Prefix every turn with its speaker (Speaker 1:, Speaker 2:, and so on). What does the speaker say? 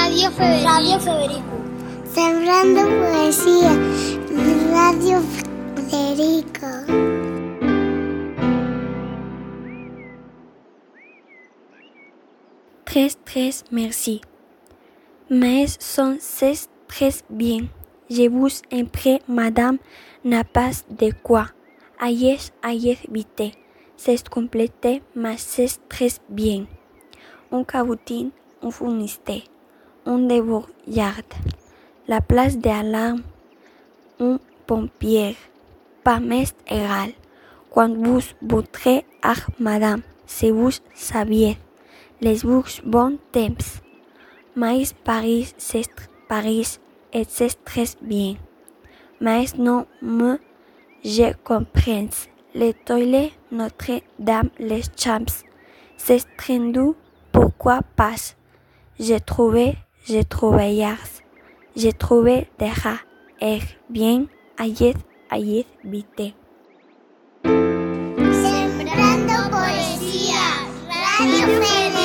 Speaker 1: Radio Federico. Sembrando poesía. Radio Federico.
Speaker 2: Très merci. Mais sont c'est très bien. Je vous en prie, madame, n'a pas de quoi. Ayer vite. C'est complété, mais c'est très bien. Un cabotin, un funiste, un débrouillard. La place d'alarme, un pompier. Pas m'est égal. Quand vous voudrez, madame, si vous saviez. Les bouches bon temps. Mais Paris, c'est Paris, et c'est très bien. Mais non, je comprends. Les toilettes, Notre-Dame, les Champs. C'est trendu, pourquoi pas? J'ai trouvé hier. J'ai trouvé déjà. Bien, ayer, vite.
Speaker 1: Sembrando poesía. Radio Federico.